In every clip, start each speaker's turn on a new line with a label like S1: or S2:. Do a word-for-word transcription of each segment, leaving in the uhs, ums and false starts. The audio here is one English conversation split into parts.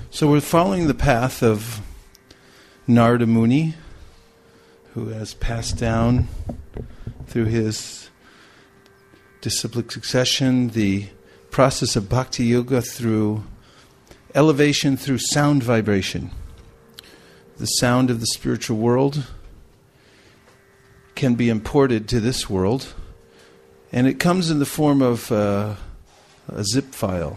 S1: So we're following the path of Narada Muni, who has passed down through his disciplic succession the process of Bhakti Yoga through elevation through sound vibration. The sound of the spiritual world can be imported to this world, and it comes in the form of uh, a zip file.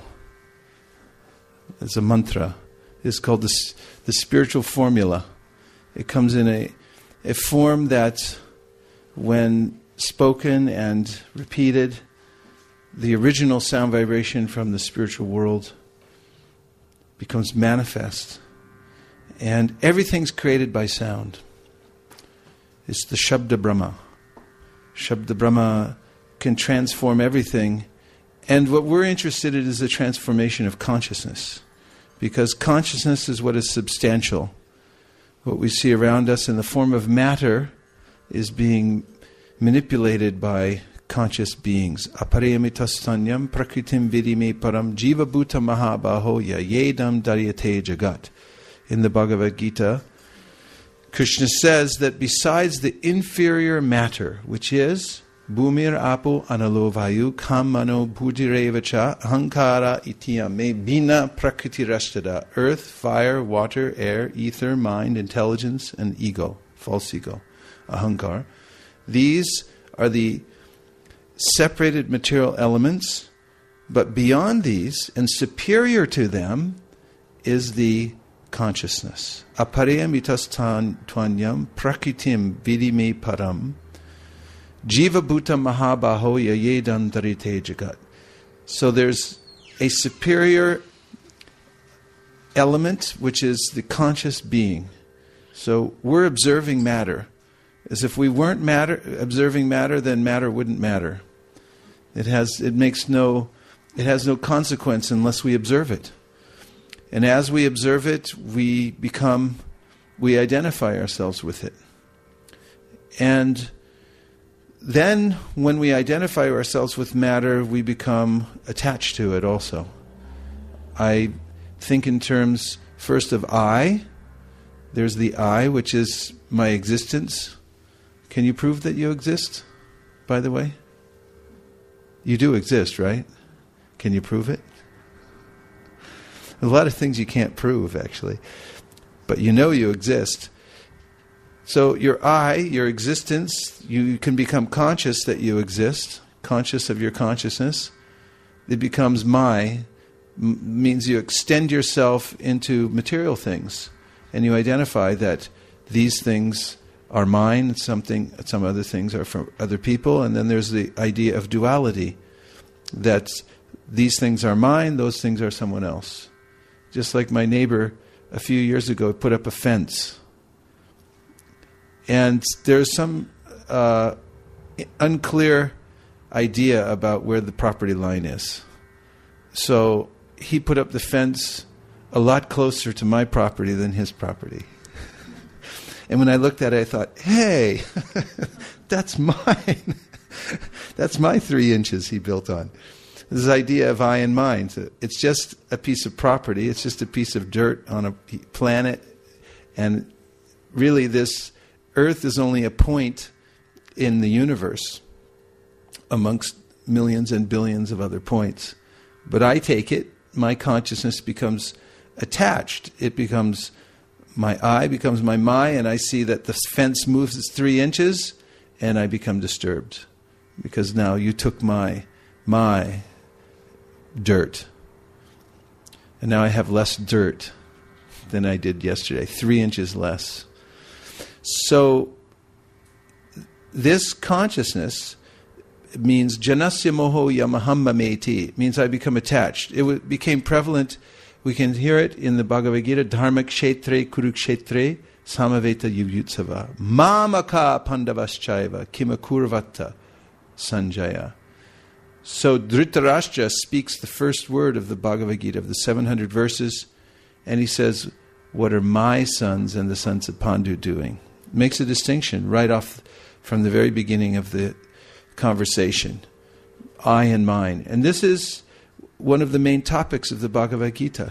S1: It's a mantra. It's called the, the spiritual formula. It comes in a, a form that, when spoken and repeated, the original sound vibration from the spiritual world becomes manifest. And everything's created by sound. It's the Shabda Brahma. Shabda Brahma can transform everything. And what we're interested in is the transformation of consciousness. Because consciousness is what is substantial. What we see around us in the form of matter is being manipulated by conscious beings. Aparayamitasthanyam prakritim vidime param jiva bhuta mahabaho yedam daryate jagat. In the Bhagavad Gita, Krishna says that besides the inferior matter, which is Bhumir apo analo vayu kamano bhudirevacha ahankara itiyame bina prakriti rashtada. Earth, fire, water, air, ether, mind, intelligence, and ego, false ego, ahankar. These are the separated material elements, but beyond these and superior to them is the consciousness. Aparayam itastan twanyam prakritim vidime param jiva bhuta mahabaho yedam darite jagat. So there's a superior element, which is the conscious being. So we're observing matter. As if we weren't matter, observing matter, then matter wouldn't matter. It has, it makes no, it has no consequence unless we observe it. And as we observe it, we become, we identify ourselves with it. And then when we identify ourselves with matter, we become attached to it also. I think in terms first of I. There's the I, which is my existence. Can you prove that you exist, by the way? You do exist, right? Can you prove it? A lot of things you can't prove, actually. But you know you exist. So your I, your existence, you can become conscious that you exist, conscious of your consciousness. It becomes my, m- means you extend yourself into material things. And you identify that these things are mine, something, some other things are from other people. And then there's the idea of duality, that these things are mine, those things are someone else. Just like my neighbor a few years ago put up a fence. And there's some uh, unclear idea about where the property line is. So he put up the fence a lot closer to my property than his property. And when I looked at it, I thought, hey, that's mine. That's my three inches he built on. This idea of I and mine. So it's just a piece of property. It's just a piece of dirt on a planet. And really this Earth is only a point in the universe amongst millions and billions of other points. But I take it, my consciousness becomes attached. It becomes, my I becomes my my, and I see that the fence moves three inches, and I become disturbed. Because now you took my, my dirt. And now I have less dirt than I did yesterday, three inches less. So this consciousness means janasya moho yamaham mameti. It means I become attached. It w- became prevalent. We can hear it in the Bhagavad Gita. Dharma kshetre kurukshetre samaveta yuvyutsava. Mamaka pandavaschaiva kimakurvata sanjaya. So Dhritarashtra speaks the first word of the Bhagavad Gita, of the seven hundred verses, and he says, what are my sons and the sons of Pandu doing? Makes a distinction right off from the very beginning of the conversation. I and mine. And this is one of the main topics of the Bhagavad Gita.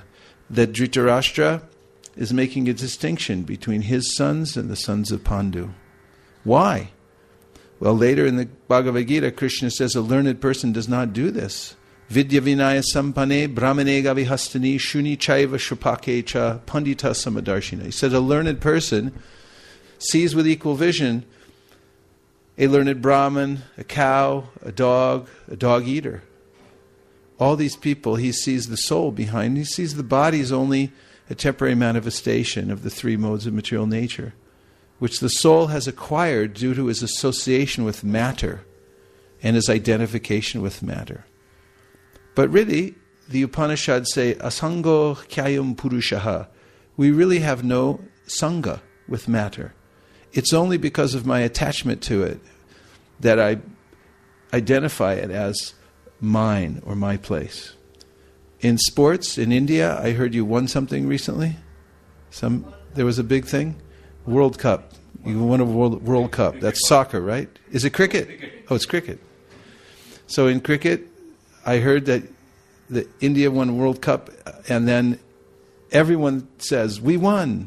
S1: that Dhritarashtra is making a distinction between his sons and the sons of Pandu. Why? Well, later in the Bhagavad Gita, Krishna says a learned person does not do this. Vidya vinaya sampane brahmane gavihastani shuni chaiva shupake cha pandita samadarshina. He said a learned person sees with equal vision a learned Brahmin, a cow, a dog, a dog eater. All these people, he sees the soul behind. He sees the body is only a temporary manifestation of the three modes of material nature, which the soul has acquired due to his association with matter and his identification with matter. But really, the Upanishads say, asango khyayam purushaha. We really have no sangha with matter. It's only because of my attachment to it that I identify it as mine or my place. In sports, in India, I heard you won something recently. Some there was a big thing, World Cup. You won a World World Cup. That's soccer, right? Is it cricket? Oh, it's cricket. So in cricket, I heard that the India won World Cup, and then everyone says we won.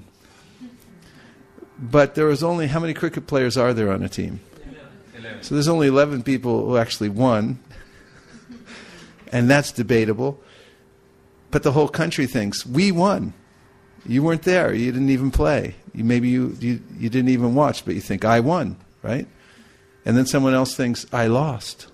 S1: But there was only, how many cricket players are there on a team? eleven. So there's only eleven people who actually won, and that's debatable. But the whole country thinks, we won. You weren't there. You didn't even play. You, maybe you, you, you didn't even watch, but you think, I won, right? And then someone else thinks, I lost.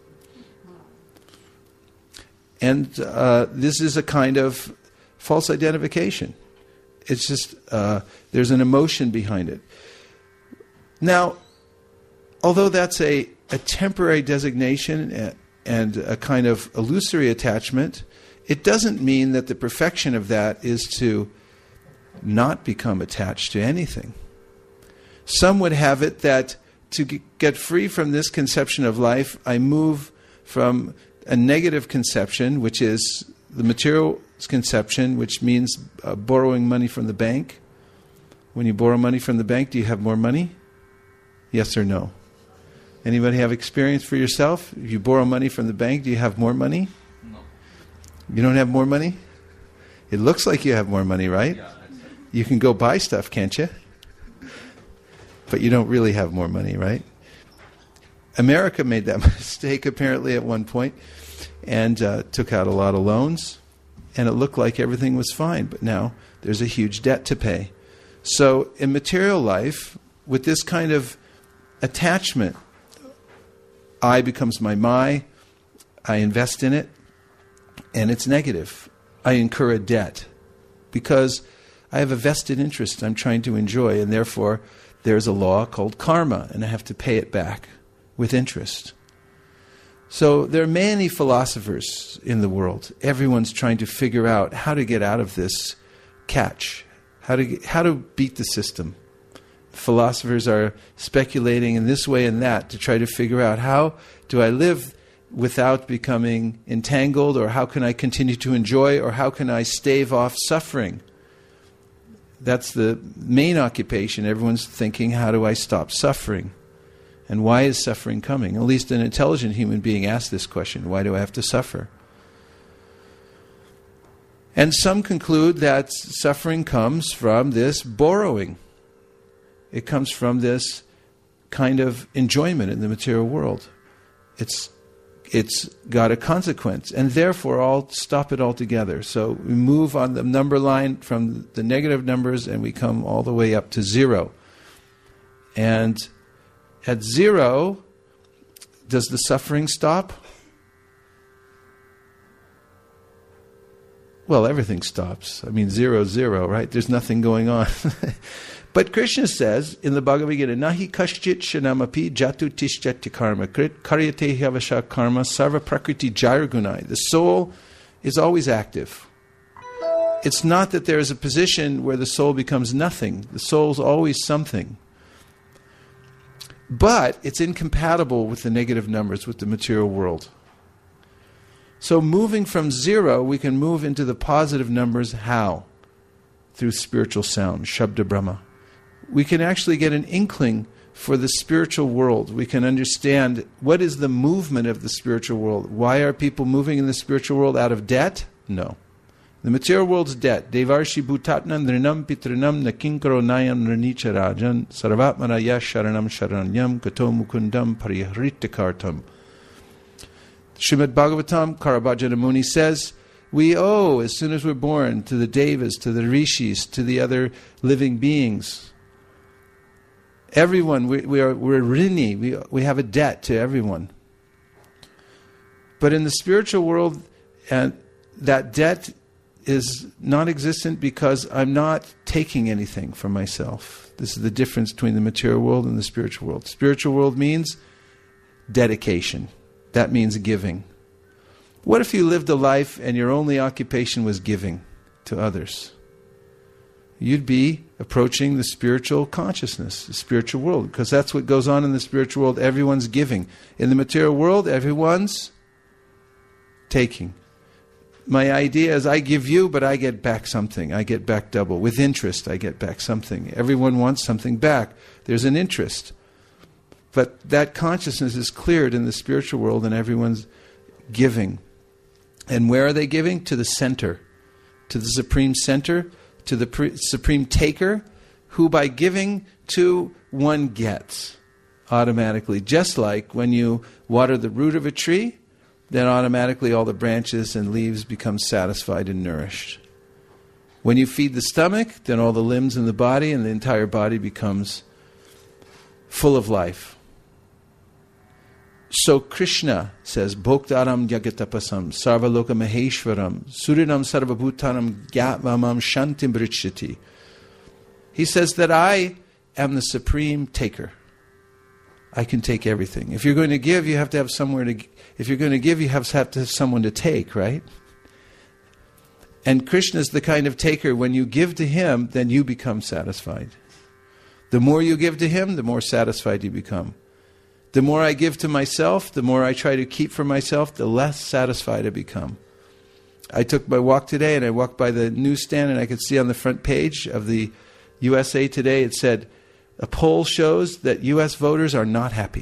S1: And uh, this is a kind of false identification. It's just, uh, there's an emotion behind it. Now, although that's a, a temporary designation and a kind of illusory attachment, it doesn't mean that the perfection of that is to not become attached to anything. Some would have it that to get free from this conception of life, I move from a negative conception, which is the material conception, which means uh, borrowing money from the bank. When you borrow money from the bank, do you have more money? Yes or no? Anybody have experience for yourself? If you borrow money from the bank, do you have more money? No. You don't have more money? It looks like you have more money, right? Yeah, you can go buy stuff, can't you? But you don't really have more money, right? America made that mistake apparently at one point and uh, took out a lot of loans, and it looked like everything was fine, but now there's a huge debt to pay. So in material life, with this kind of attachment, I becomes my my, I invest in it, and it's negative. I incur a debt because I have a vested interest I'm trying to enjoy, and therefore there's a law called karma, and I have to pay it back with interest. So there are many philosophers in the world. Everyone's trying to figure out how to get out of this catch, how to get, how to beat the system. Philosophers are speculating in this way and that to try to figure out how do I live without becoming entangled, or how can I continue to enjoy, or how can I stave off suffering. That's the main occupation. Everyone's thinking, how do I stop suffering? And why is suffering coming? At least an intelligent human being asks this question, why do I have to suffer? And some conclude that suffering comes from this borrowing. It comes from this kind of enjoyment in the material world. It's it's got a consequence, and therefore I'll stop it altogether. So we move on the number line from the negative numbers, and we come all the way up to zero. And at zero, does the suffering stop? Well, everything stops. I mean, zero, zero, right? There's nothing going on. But Krishna says in the Bhagavad Gita, Nahi kashchit shanamapi jatu tishyati karma krit karyate hyavasha karma sarva prakriti jairagunai. The soul is always active. It's not that there is a position where the soul becomes nothing. The soul is always something. But it's incompatible with the negative numbers, with the material world. So moving from zero, we can move into the positive numbers. How? Through spiritual sound, Shabda Brahma. We can actually get an inkling for the spiritual world. We can understand what is the movement of the spiritual world. Why are people moving in the spiritual world? Out of debt? No. The material world's debt. Devarshi bhutatna nrinam pitrinam nakinkaro nayam nranicha rajan sarvatmana yasharanam sharanyam kato mukundam parihritakartam. Srimad Bhagavatam, Karabhajana Muni says, we owe, as soon as we're born, to the devas, to the rishis, to the other living beings. Everyone, we, we are, we're rini, we, we have a debt to everyone. But in the spiritual world, and that debt is non-existent because I'm not taking anything for myself. This is the difference between the material world and the spiritual world. Spiritual world means dedication. That means giving. What if you lived a life and your only occupation was giving to others? You'd be approaching the spiritual consciousness, the spiritual world, because that's what goes on in the spiritual world. Everyone's giving. In the material world, everyone's taking. My idea is I give you, but I get back something. I get back double. With interest, I get back something. Everyone wants something back. There's an interest. But that consciousness is cleared in the spiritual world and everyone's giving. And where are they giving? To the center. To the supreme center. To the pre- supreme taker, who by giving to one gets automatically. Just like when you water the root of a tree, then automatically all the branches and leaves become satisfied and nourished. When you feed the stomach, then all the limbs in the body and the entire body becomes full of life. So Krishna says, Bhoktaram Yagatapasam, Sarvaloka Maheshwaram, Surinam Sarvabhutanam Gyatmamam Shantim Brichyati. He says that I am the supreme taker. I can take everything. If you're going to give, you have to have somewhere to if you're going to give, you have to have, to have someone to take, right? And Krishna is the kind of taker, when you give to him, then you become satisfied. The more you give to him, the more satisfied you become. The more I give to myself, the more I try to keep for myself, the less satisfied I become. I took my walk today and I walked by the newsstand and I could see on the front page of the U S A Today, it said, a poll shows that U S voters are not happy.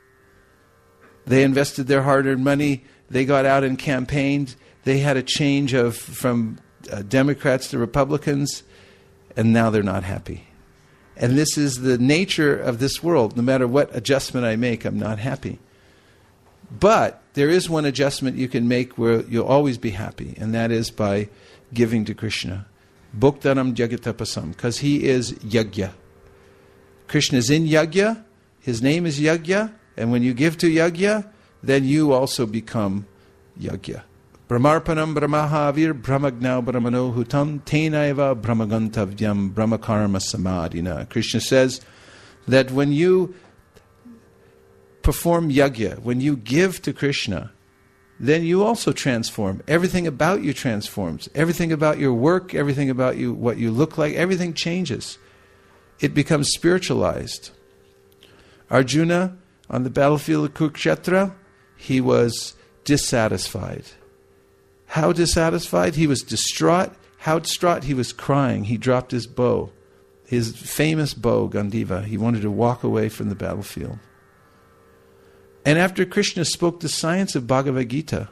S1: They invested their hard-earned money, they got out and campaigned, they had a change of from uh, Democrats to Republicans, and now they're not happy. And this is the nature of this world. No matter what adjustment I make, I'm not happy. But there is one adjustment you can make where you'll always be happy, and that is by giving to Krishna. Bhoktaram Jagatapasam, because he is Yajna. Krishna is in Yajna, his name is Yajna, and when you give to Yajna, then you also become Yajna. Brahmarpanam brahmahavir brahmagnau brahmano hutam tenaiva brahmagantavyam brahmakarma samadhina. Krishna says that when you perform yajna, when you give to Krishna, then you also transform. Everything about you transforms. Everything about your work, everything about you, what you look like, everything changes. It becomes spiritualized. Arjuna, on the battlefield of Kurukshetra, he was dissatisfied. How dissatisfied? He was distraught. How distraught? He was crying. He dropped his bow, his famous bow, Gandiva. He wanted to walk away from the battlefield. And after Krishna spoke the science of Bhagavad Gita,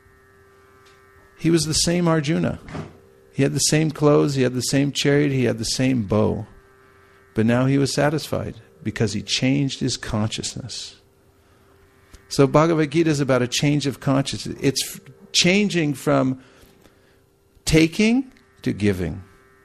S1: he was the same Arjuna. He had the same clothes, he had the same chariot, he had the same bow. But now he was satisfied because he changed his consciousness. So Bhagavad Gita is about a change of consciousness. It's changing from taking to giving.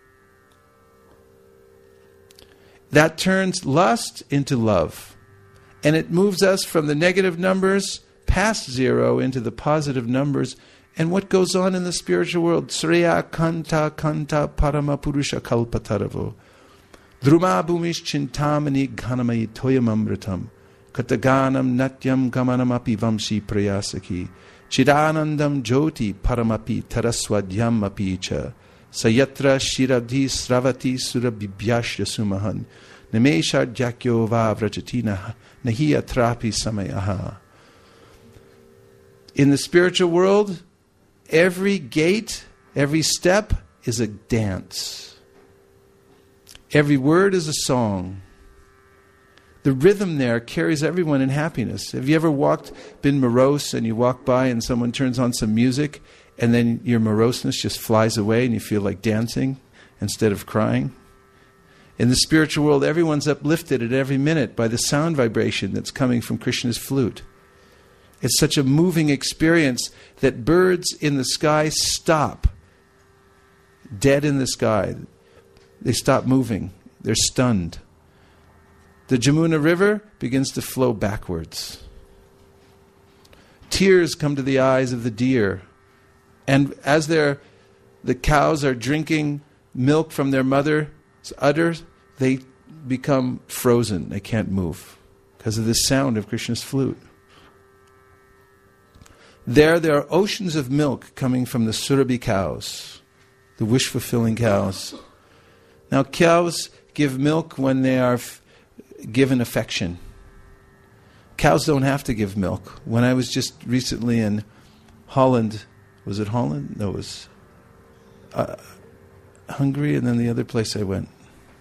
S1: That turns lust into love. And it moves us from the negative numbers past zero into the positive numbers. And what goes on in the spiritual world? Sreya kanta kanta parama purusha kalpataravo. Druma bhumish chintamani ghanamayi toyamamritam. Kataganam natyam gamanam api vamshi prayasaki. Chidanandam jyoti paramapi taraswadyam api cha. Sayatra shiradhi sravati surabhibhyashya sumahan. Namesha jakyo va vrajatina nahi atrapi samayaha. In the spiritual world, every gate, every step is a dance. Every word is a song. The rhythm there carries everyone in happiness. Have you ever walked, been morose, and you walk by and someone turns on some music, and then your moroseness just flies away and you feel like dancing instead of crying. In the spiritual world, everyone's uplifted at every minute by the sound vibration that's coming from Krishna's flute. It's such a moving experience that birds in the sky stop, dead in the sky. They stop moving. They're stunned. The Jamuna River begins to flow backwards. Tears come to the eyes of the deer. And as they're, the cows are drinking milk from their mother's udders, they become frozen. They can't move because of the sound of Krishna's flute. There, there are oceans of milk coming from the Surabhi cows, the wish-fulfilling cows. Now, cows give milk when they are f- given affection. Cows don't have to give milk. When I was just recently in Holland, was it Holland? No, it was uh, Hungary, and then the other place I went.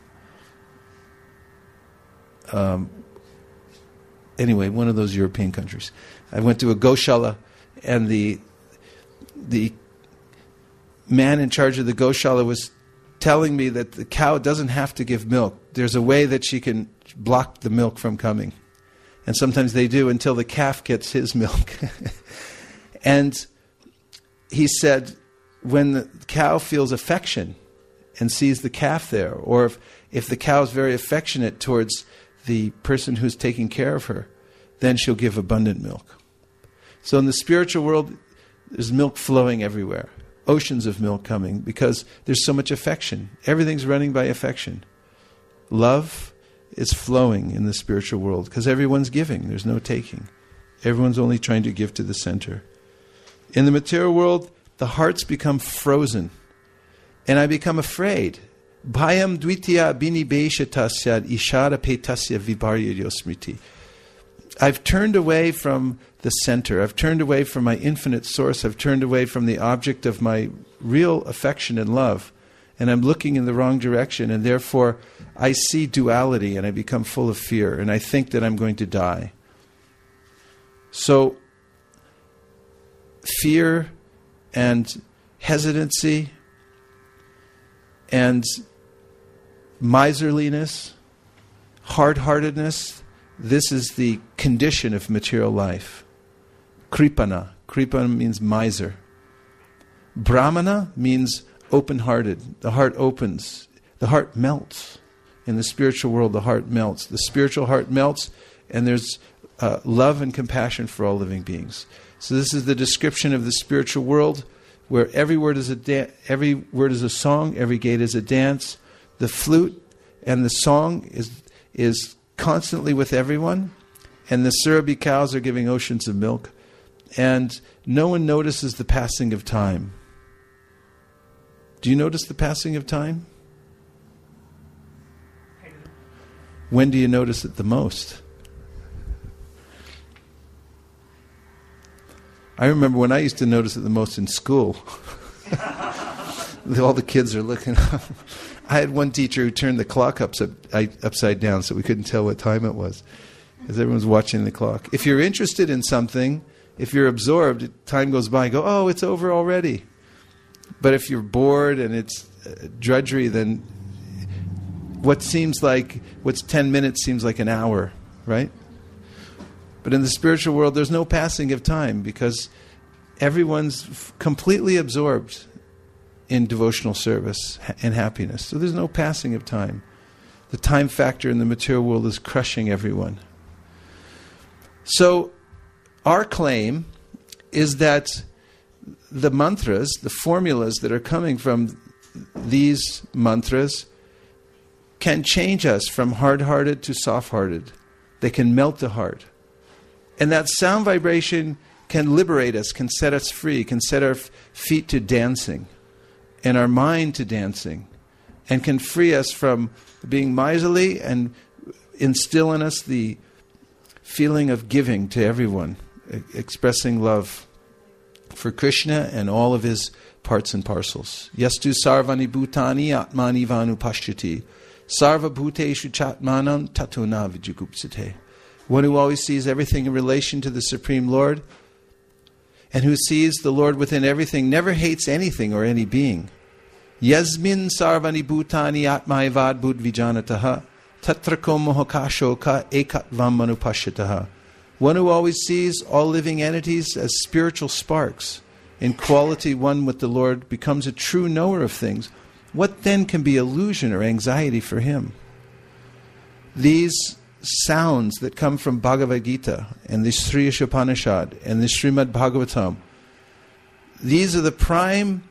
S1: Um, anyway, one of those European countries. I went to a Goshala, and the the man in charge of the Goshala was telling me that the cow doesn't have to give milk. There's a way that she can block the milk from coming. And sometimes they do until the calf gets his milk. And he said, when the cow feels affection and sees the calf there, or if, if the cow is very affectionate towards the person who's taking care of her, then she'll give abundant milk. So in the spiritual world, there's milk flowing everywhere. Oceans of milk coming because there's so much affection. Everything's running by affection. Love is flowing in the spiritual world because everyone's giving. There's no taking. Everyone's only trying to give to the center. In the material world, the hearts become frozen. And I become afraid. Bhayam dvitiya binibeshatasya ishara petasya viparyyo smriti. I've turned away from the center. I've turned away from my infinite source. I've turned away from the object of my real affection and love. And I'm looking in the wrong direction. And therefore, I see duality and I become full of fear. And I think that I'm going to die. So, fear and hesitancy and miserliness, hard-heartedness, this is the condition of material life. Kripana. Kripana means miser. Brahmana means open-hearted. The heart opens. The heart melts. In the spiritual world, the heart melts. The spiritual heart melts, and there's uh, love and compassion for all living beings. So this is the description of the spiritual world, where every word is a da- every word is a song, every gate is a dance. The flute and the song is is constantly with everyone, and the Surabhi cows are giving oceans of milk, and no one notices the passing of time. Do you notice the passing of time? When do you notice it the most? I remember when I used to notice it the most in school. All the kids are looking up. I had one teacher who turned the clock upside, upside down so we couldn't tell what time it was, because everyone's watching the clock. If you're interested in something, if you're absorbed, time goes by, go, oh, it's over already. But if you're bored and it's uh, drudgery, then what seems like, what's ten minutes seems like an hour, right? But in the spiritual world, there's no passing of time because everyone's f- completely absorbed in devotional service and happiness. So there's no passing of time. The time factor in the material world is crushing everyone. So our claim is that the mantras, the formulas that are coming from these mantras, can change us from hard-hearted to soft-hearted. They can melt the heart. And that sound vibration can liberate us, can set us free, can set our f- feet to dancing and our mind to dancing, and can free us from being miserly and instill in us the feeling of giving to everyone, e- expressing love for Krishna and all of his parts and parcels. Yastu sarvani bhutani atmani vanu pashyati sarva bhuteshu chatmanam tatuna vijugupsate. One who always sees everything in relation to the Supreme Lord and who sees the Lord within everything, never hates anything or any being. Yasmin sarvani bhutani atmaivad buddvijanataha tatrako mohakashoka ekatvam manupashyataha. One who always sees all living entities as spiritual sparks, in quality one with the Lord, becomes a true knower of things. What then can be illusion or anxiety for him? These sounds that come from Bhagavad Gita and the Sri Upanishad and the Srimad Bhagavatam, these are the prime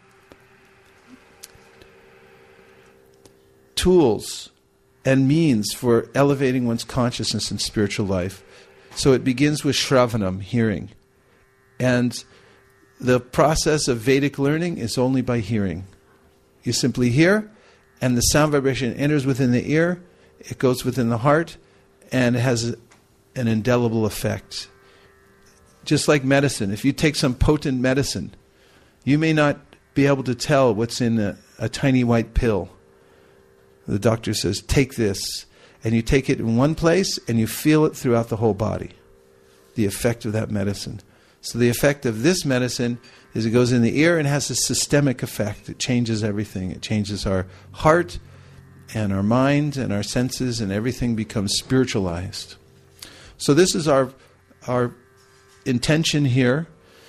S1: tools and means for elevating one's consciousness and spiritual life. So it begins with Shravanam, hearing. And the process of Vedic learning is only by hearing. You simply hear, and the sound vibration enters within the ear, it goes within the heart, and it has a, an indelible effect. Just like medicine. If you take some potent medicine, you may not be able to tell what's in a, a tiny white pill. The doctor says, take this. And you take it in one place, and you feel it throughout the whole body. The effect of that medicine. So the effect of this medicine is it goes in the ear and has a systemic effect. It changes everything. It changes our heart and our mind and our senses, and everything becomes spiritualized. So this is our our intention here.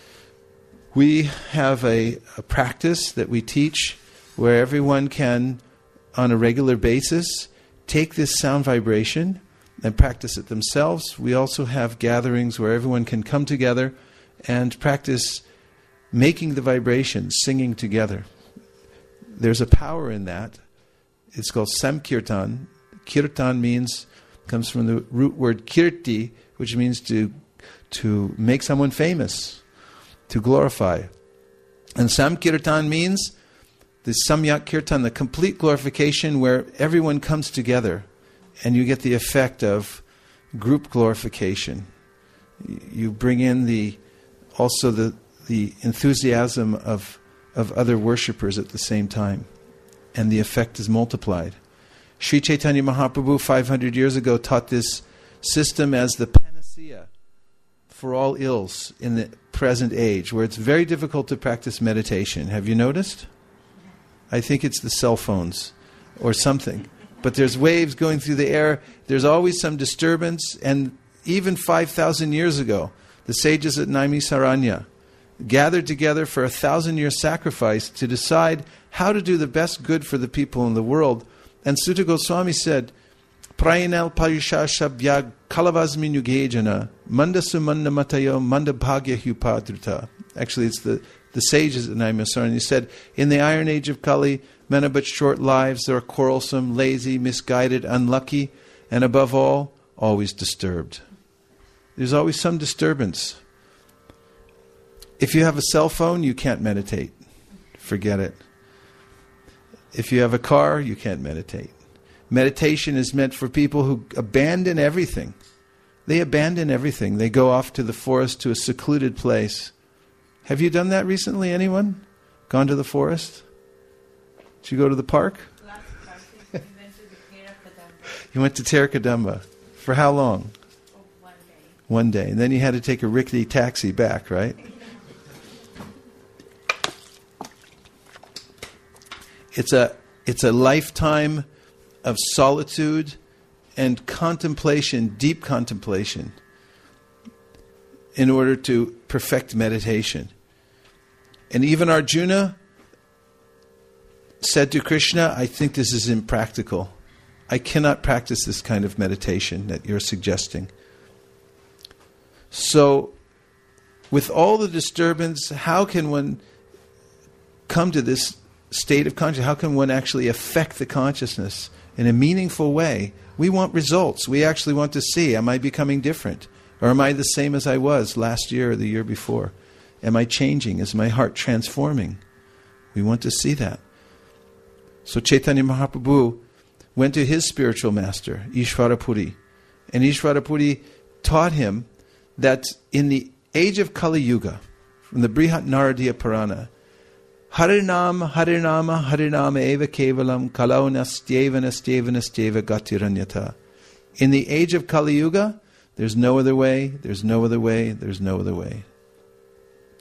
S1: We have a, a practice that we teach where everyone can, on a regular basis, take this sound vibration and practice it themselves. We also have gatherings where everyone can come together and practice making the vibration, singing together. There's a power in that. It's called Samkirtan. Kirtan means, comes from the root word kirti, which means to to make someone famous, to glorify. And Samkirtan means the Samyak Kirtan, the complete glorification where everyone comes together and you get the effect of group glorification. You bring in the also the the enthusiasm of of other worshippers at the same time, and the effect is multiplied. Sri Chaitanya Mahaprabhu five hundred years ago taught this system as the panacea for all ills in the present age, where it's very difficult to practice meditation. Have you noticed? I think it's the cell phones or something. But there's waves going through the air. There's always some disturbance. And even five thousand years ago, the sages at Naimisaranya gathered together for a thousand-year sacrifice to decide how to do the best good for the people in the world. And Sutta Goswami said, Prayanal Payusha Shabhyag Kalavasmi Nugejana Manda Sumanda Matayo Manda Bhagya Hupadruta. Actually, it's the, the sages at Naimisaranya. He said, in the Iron Age of Kali, men have but short lives. They are quarrelsome, lazy, misguided, unlucky, and above all, always disturbed. There's always some disturbance. If you have a cell phone, you can't meditate. Forget it. If you have a car, you can't meditate. Meditation is meant for people who abandon everything. They abandon everything. They go off to the forest, to a secluded place. Have you done that recently, anyone? Gone to the forest? Did you go to the park?
S2: Last Thursday, we went to the Terakadamba.
S1: You went to Terakadamba. For how long?
S2: Oh, one day.
S1: One day. And then you had to take a rickety taxi back, right? It's a it's a lifetime of solitude and contemplation, deep contemplation, in order to perfect meditation. And even Arjuna said to Krishna, I think this is impractical. I cannot practice this kind of meditation that you're suggesting. So, with all the disturbance, how can one come to this state of consciousness? How can one actually affect the consciousness in a meaningful way? We want results. We actually want to see, am I becoming different? Or am I the same as I was last year or the year before? Am I changing? Is my heart transforming? We want to see that. So Chaitanya Mahaprabhu went to his spiritual master, Ishvarapuri. And Ishvarapuri taught him that in the age of Kali Yuga, from the Brihat Naradiya Purana, Harinam, Harinama, Harinama eva kevalam, kalau nastyeva nastyeva nastyeva gatiranyata. In the age of Kali Yuga, there's no other way, there's no other way, there's no other way.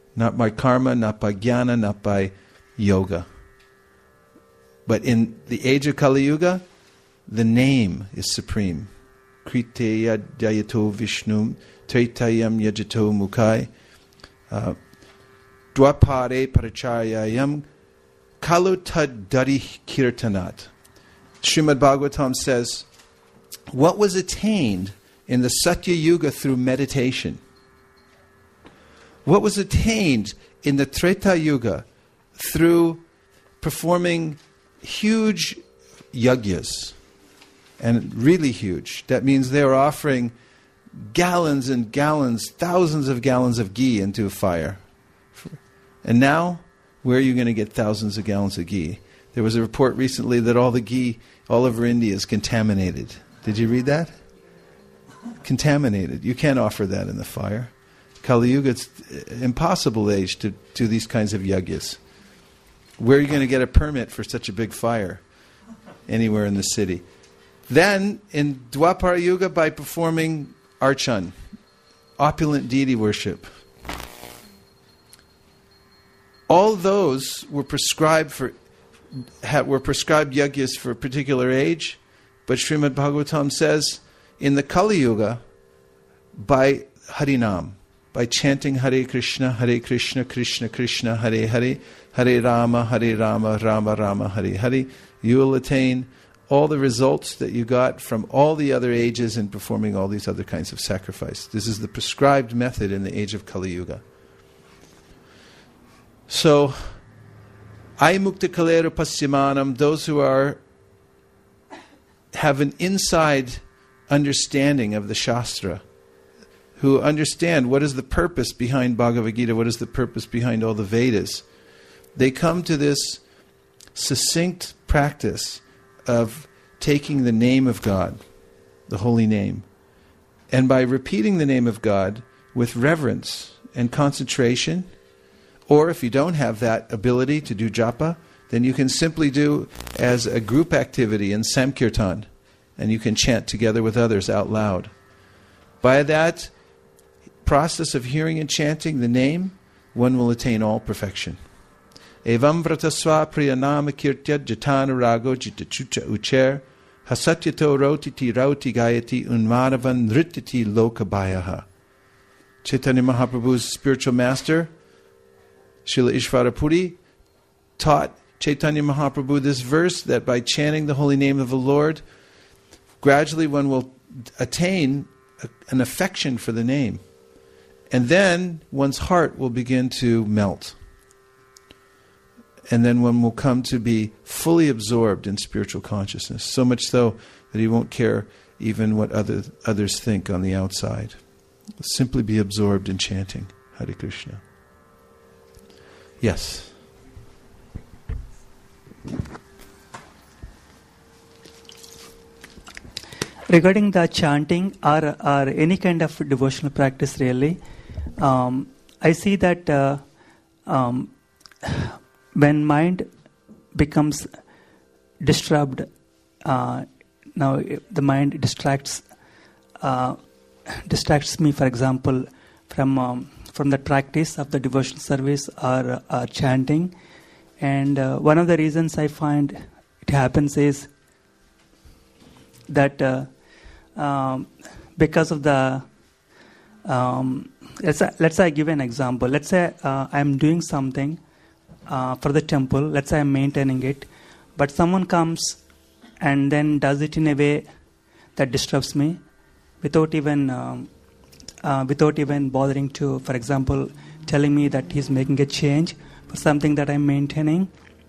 S1: Not by karma, not by jnana, not by yoga. But in the age of Kali Yuga, the name is supreme. Kriteya Dhyayato Vishnum Tretayam Yajato Mukai uh, Dwapare Parachayayam Kalu Tad Dari Kirtanat. Srimad Bhagavatam says, what was attained in the Satya Yuga through meditation? What was attained in the Treta Yuga through performing huge yagyas, and really huge. That means they were offering gallons and gallons, thousands of gallons of ghee into a fire. And now, where are you going to get thousands of gallons of ghee? There was a report recently that all the ghee all over India is contaminated. Did you read that? Contaminated. You can't offer that in the fire. Kali Yuga, it's impossible age to do these kinds of yagyas. Where are you going to get a permit for such a big fire anywhere in the city? Then, in Dwapara Yuga, by performing archan, opulent deity worship. All those were prescribed for, were prescribed yagyas for a particular age, but Srimad Bhagavatam says, in the Kali Yuga, by Harinam, by chanting Hare Krishna, Hare Krishna, Krishna Krishna, Hare Hare, Hare Rama, Hare Rama, Rama Rama, Hare Hare, you will attain all the results that you got from all the other ages in performing all these other kinds of sacrifice. This is the prescribed method in the age of Kali Yuga. So, Aimukta Kalera Pasyamanam, those who are have an inside understanding of the Shastra, who understand what is the purpose behind Bhagavad Gita, what is the purpose behind all the Vedas, they come to this succinct practice of taking the name of God, the holy name, and by repeating the name of God with reverence and concentration, or if you don't have that ability to do japa, then you can simply do as a group activity in Samkirtan, and you can chant together with others out loud. By that process of hearing and chanting the name, one will attain all perfection. Evam vratasva priyanama kirtya jatana rago jitachucha ucher hasatyato rotiti rauti gayati unmanavan nrittiti lokabhayaha. Chaitanya Mahaprabhu's spiritual master, Srila Ishvarapuri, taught Chaitanya Mahaprabhu this verse, that by chanting the holy name of the Lord, gradually one will attain a, an affection for the name. And then one's heart will begin to melt. And then one will come to be fully absorbed in spiritual consciousness, so much so that he won't care even what other, others think on the outside. Simply be absorbed in chanting Hare Krishna. Yes.
S3: Regarding the chanting or, or any kind of devotional practice, really, um, I see that uh, um, when mind becomes disturbed, uh, now the mind distracts uh, distracts me, for example, from um, from the practice of the devotional service or uh, chanting. And uh, one of the reasons I find it happens is that uh, um, because of the um, let's say, let's say I give an example. Let's say uh, I'm doing something uh, for the temple. Let's say I'm maintaining it, but someone comes and then does it in a way that disturbs me, without even um, uh, without even bothering to, for example, telling me that he's making a change for something that I'm maintaining.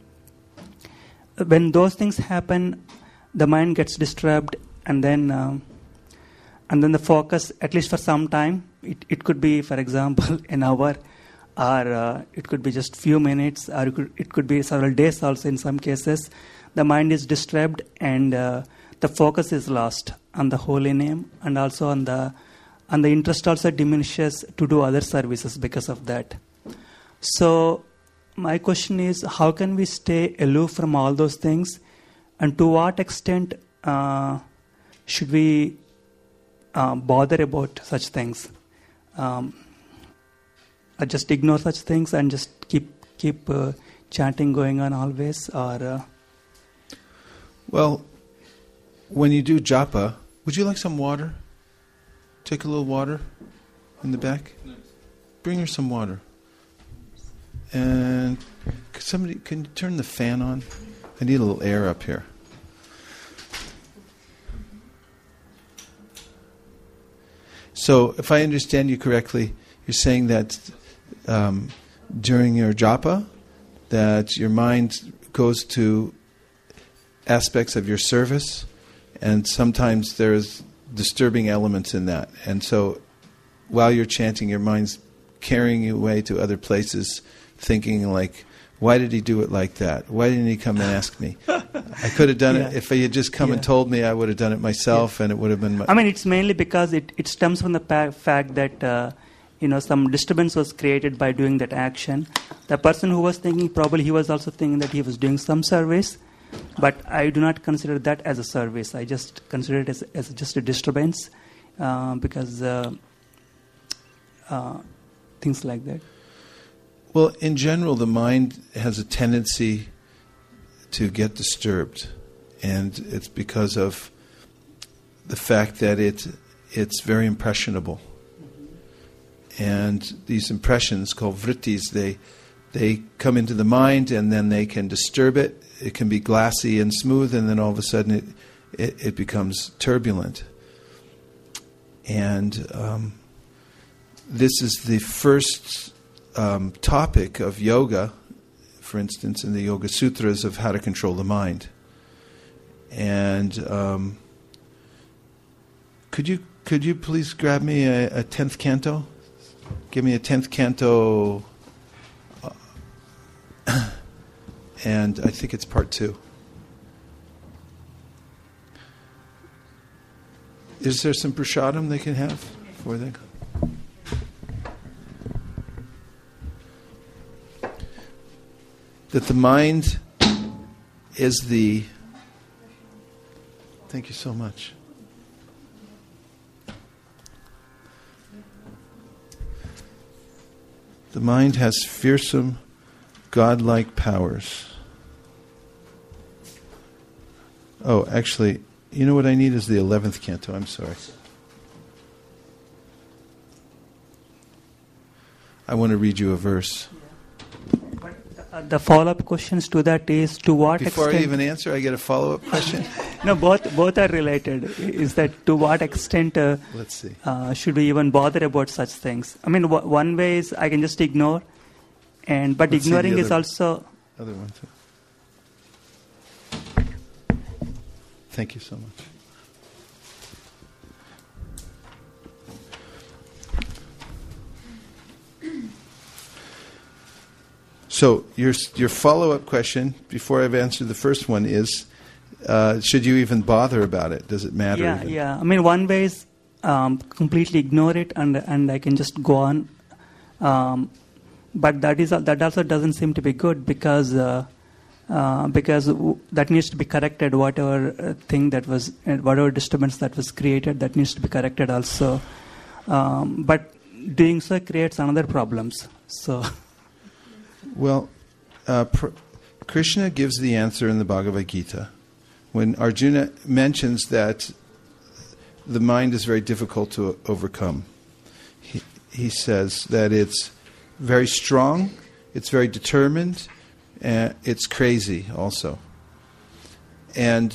S3: When those things happen, the mind gets disturbed, and then um, and then the focus, at least for some time, it, it could be, for example, an hour, or uh, it could be just few minutes, or it could, it could be several days also in some cases. The mind is disturbed, and uh, the focus is lost on the holy name, and also on the and the interest also diminishes to do other services because of that. So my question is, how can we stay aloof from all those things, and to what extent uh, should we uh, bother about such things? Um, or just ignore such things and just keep keep uh, chanting going on always, or uh,
S1: well, when you do japa, would you like some water? Take a little water in the back. Bring her some water. And could somebody, can you turn the fan on? I need a little air up here. So, if I understand you correctly, you're saying that um, during your japa, that your mind goes to aspects of your service, and sometimes there's disturbing elements in that. And so, while you're chanting, your mind's carrying you away to other places, thinking like, why did he do it like that? Why didn't he come and ask me? I could have done yeah. it. If he had just come yeah. and told me, I would have done it myself, yeah. and it would have been my...
S3: I mean, it's mainly because it, it stems from the pa- fact that, uh, you know, some disturbance was created by doing that action. The person who was thinking, probably he was also thinking that he was doing some service, but I do not consider that as a service. I just consider it as, as just a disturbance, uh, because uh, uh, things like that.
S1: Well, in general, the mind has a tendency to get disturbed, and it's because of the fact that it it's very impressionable. And these impressions, called vrittis, they they come into the mind, and then they can disturb it. It can be glassy and smooth, and then all of a sudden it it, it becomes turbulent. And um, this is the first Um, topic of yoga, for instance, in the Yoga Sutras, of how to control the mind. And um, could you could you please grab me a, a tenth canto? Give me a tenth canto, uh, and I think it's part two. Is there some prasadam they can have before they go? That the mind is the... Thank you so much. The mind has fearsome, godlike powers. Oh, actually, you know what I need is the eleventh canto. I'm sorry. I want to read you a verse.
S3: Uh, the follow-up questions to that is, to what
S1: Before
S3: extent...
S1: I even answer, I get a follow-up question?
S3: No, both both are related. Is that to what extent uh,
S1: Let's see.
S3: Uh, should we even bother about such things? I mean, w- one way is I can just ignore, and but
S1: Let's
S3: ignoring is
S1: other,
S3: also...
S1: Other one too. Thank you so much. So your your follow-up question, before I've answered the first one, is, uh, should you even bother about it? Does it matter?
S3: Yeah,
S1: even?
S3: yeah. I mean, one way is um, completely ignore it, and and I can just go on. Um, but that is that also doesn't seem to be good, because uh, uh, because w- that needs to be corrected. Whatever uh, thing that was, uh, whatever disturbance that was created, that needs to be corrected also. Um, but doing so creates another problems. So.
S1: Well, uh, pr- Krishna gives the answer in the Bhagavad Gita when Arjuna mentions that the mind is very difficult to overcome. He, he says that it's very strong, it's very determined, and it's crazy also. And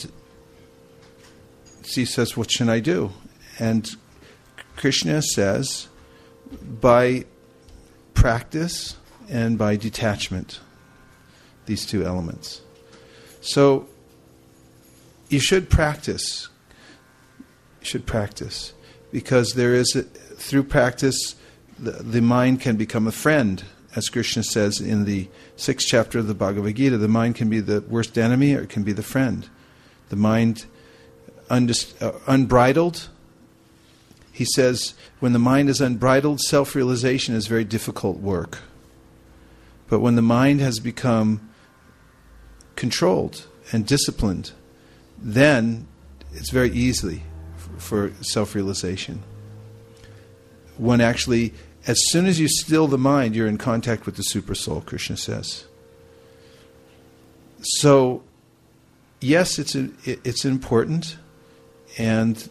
S1: he says, what should I do? And Krishna says, by practice and by detachment, these two elements. So you should practice. You should practice, because there is a, through practice the, the mind can become a friend, as Krishna says in the sixth chapter of the Bhagavad Gita. The mind can be the worst enemy, or it can be the friend. The mind undis, uh, unbridled. He says, when the mind is unbridled, self-realization is very difficult work. But when the mind has become controlled and disciplined, then it's very easy for self-realization. One actually As soon as you still the mind, you're in contact with the Supersoul, Krishna says. So, yes, it's a, it's important, and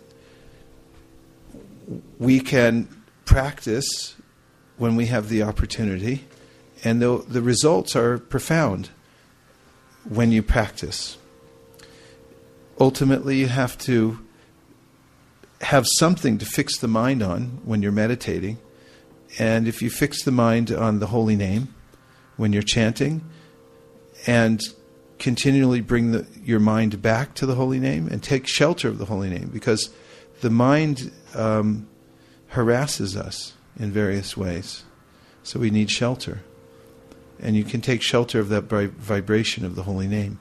S1: we can practice when we have the opportunity, and the, the results are profound when you practice. Ultimately, you have to have something to fix the mind on when you're meditating. And if you fix the mind on the holy name when you're chanting, and continually bring the, your mind back to the holy name and take shelter of the holy name, because the mind um, harasses us in various ways. So we need shelter. And you can take shelter of that vib- vibration of the holy name.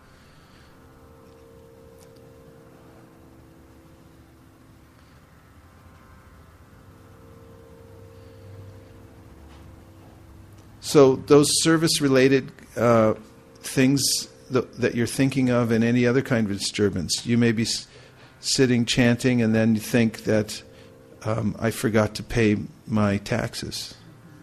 S1: So those service-related uh, things th- that you're thinking of, and any other kind of disturbance, you may be s- sitting chanting, and then you think that um, I forgot to pay my taxes,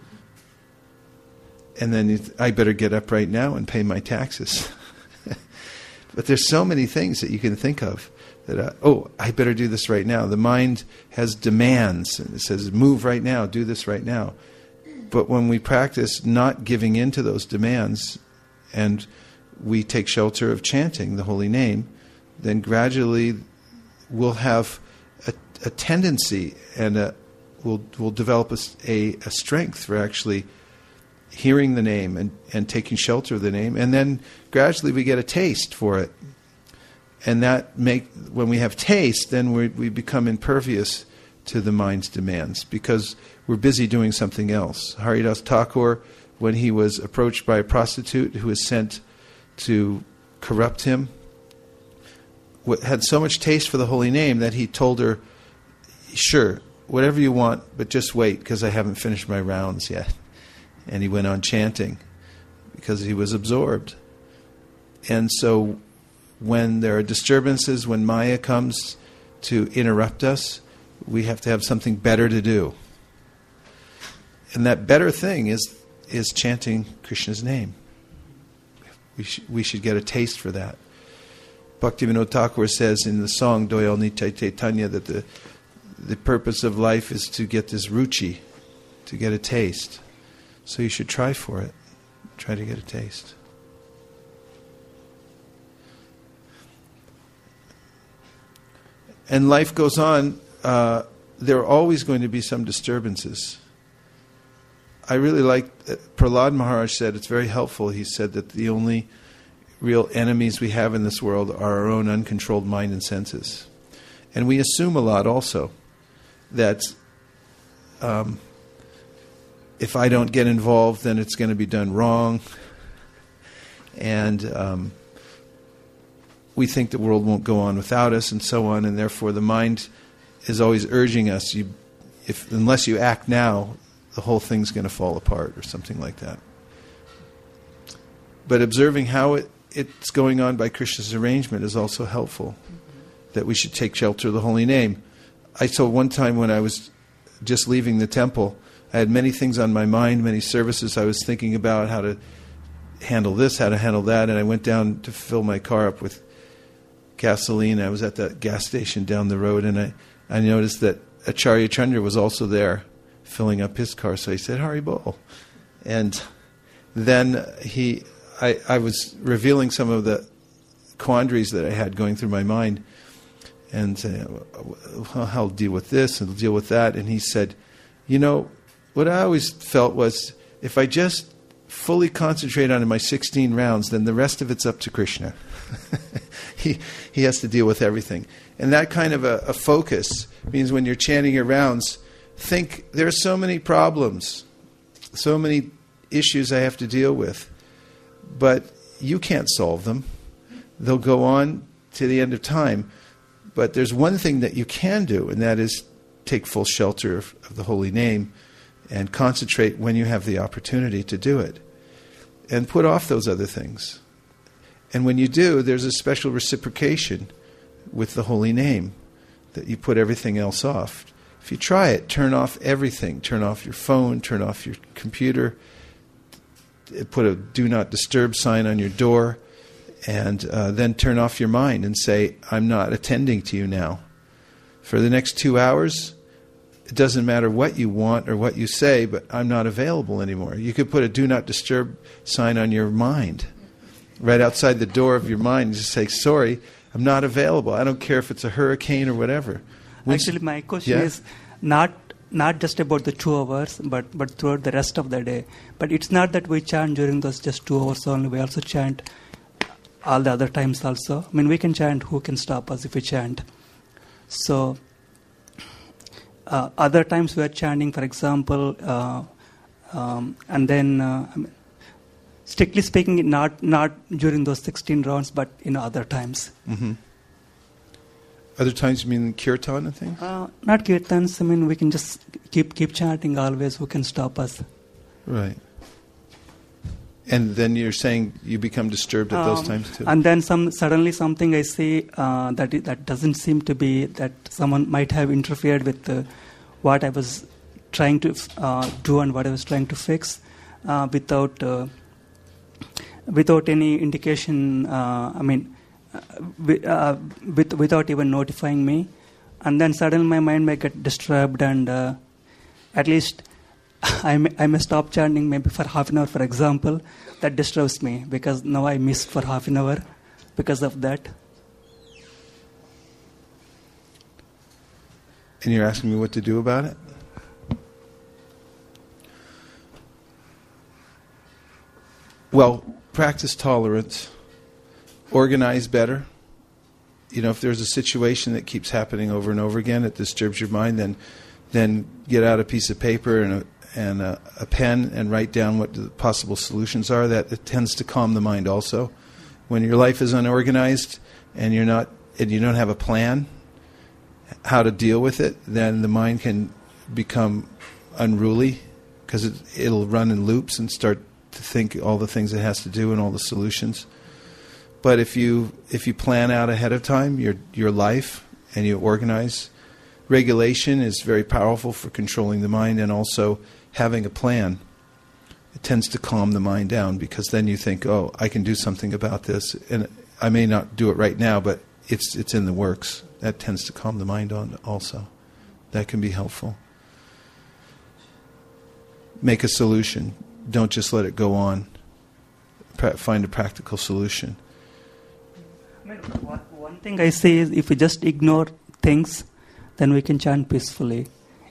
S1: and then you th- I better get up right now and pay my taxes. But there's so many things that you can think of that uh, oh, I better do this right now. The mind has demands, and it says, "Move right now, do this right now." But when we practice not giving in to those demands, and we take shelter of chanting the holy name, then gradually we'll have a, a tendency, and a, we'll, we'll develop a, a, a strength for actually hearing the name and, and taking shelter of the name. And then gradually we get a taste for it. And that make when we have taste, then we we become impervious to the mind's demands, because we're busy doing something else. Haridas Thakur, when he was approached by a prostitute who was sent to corrupt him, had so much taste for the holy name that he told her, "Sure, whatever you want, but just wait, because I haven't finished my rounds yet." And he went on chanting because he was absorbed. And so when there are disturbances, when Maya comes to interrupt us, we have to have something better to do. And that better thing is is chanting Krishna's name. We, sh- we should get a taste for that. Bhaktivinoda Thakur says in the song Doyal Nitai Chaitanya that the, the purpose of life is to get this ruchi, to get a taste. So you should try for it. Try to get a taste. And life goes on. Uh, there are always going to be some disturbances. I really like, uh, Prahlad Maharaj said, it's very helpful, he said that the only real enemies we have in this world are our own uncontrolled mind and senses. And we assume a lot also that um, if I don't get involved, then it's going to be done wrong. And um, we think the world won't go on without us, and so on, and therefore the mind is always urging us, you, if unless you act now, the whole thing's going to fall apart, or something like that. But observing how it, it's going on by Krishna's arrangement is also helpful, mm-hmm. that we should take shelter of the holy name. I saw one time when I was just leaving the temple, I had many things on my mind, many services I was thinking about, how to handle this, how to handle that, and I went down to fill my car up with gasoline. I was at that gas station down the road, and I, I noticed that Acharya Chandra was also there filling up his car. So I said, "Hari Bol." And then he, I, I was revealing some of the quandaries that I had going through my mind, and uh, I'll deal with this and I'll deal with that. And he said, "You know, what I always felt was if I just fully concentrate on my sixteen rounds, then the rest of it's up to Krishna." he he has to deal with everything. And that kind of a, a focus means when you're chanting your rounds, think there are so many problems, so many issues I have to deal with, but you can't solve them. They'll go on to the end of time. But there's one thing that you can do, and that is take full shelter of, of the holy name and concentrate when you have the opportunity to do it. And put off those other things. And when you do, there's a special reciprocation with the holy name, that you put everything else off. If If you try it, turn off everything. Turn off your phone, turn off your computer, put a do not disturb sign on your door, and uh, then turn off your mind and say, I'm not attending to you now. For the next two hours, it doesn't matter what you want or what you say, but I'm not available anymore. You could put a do not disturb sign on your mind, right outside the door of your mind, and just say, sorry, I'm not available. I don't care if it's a hurricane or whatever. Once,
S3: Actually, my question
S1: yeah?
S3: is not not just about the two hours, but, but throughout the rest of the day. But it's not that we chant during those just two hours only. We also chant all the other times also. I mean, we can chant. Who can stop us if we chant? So, uh, other times we are chanting, for example, uh, um, and then, uh, I mean, strictly speaking, not not during those sixteen rounds, but in other times.
S1: Mm-hmm. Other times you mean kirtan and things?
S3: Uh, not kirtans. I mean, we can just keep keep chanting always. Who can stop us?
S1: Right. And then you're saying you become disturbed at those
S3: Um,
S1: times too?
S3: And then some suddenly something I see uh, that i- that doesn't seem to be that someone might have interfered with uh, what I was trying to uh, do and what I was trying to fix uh, without uh, without any indication. Uh, I mean. Uh, wi- uh, with, without even notifying me, and then suddenly my mind may get disturbed, and uh, at least I may, I may stop chanting maybe for half an hour, for example. That disturbs me because now I missed for half an hour because of that.
S1: And you're asking me what to do about it? Well, practice tolerance. Organize better. You know, if there's a situation that keeps happening over and over again, it disturbs your mind, then then get out a piece of paper and a, and a, a pen and write down what the possible solutions are. That it tends to calm the mind also. When your life is unorganized and you're not and you don't have a plan how to deal with it, then the mind can become unruly because it, it'll run in loops and start to think all the things it has to do and all the solutions. But if you if you plan out ahead of time your your life and you organize, regulation is very powerful for controlling the mind, and also having a plan. It tends to calm the mind down because then you think, oh, I can do something about this, and I may not do it right now, but it's it's in the works. That tends to calm the mind on also. That can be helpful. Make a solution. Don't just let it go on. Pra- find a practical solution.
S3: One, one thing I say is if we just ignore things, then we can chant peacefully.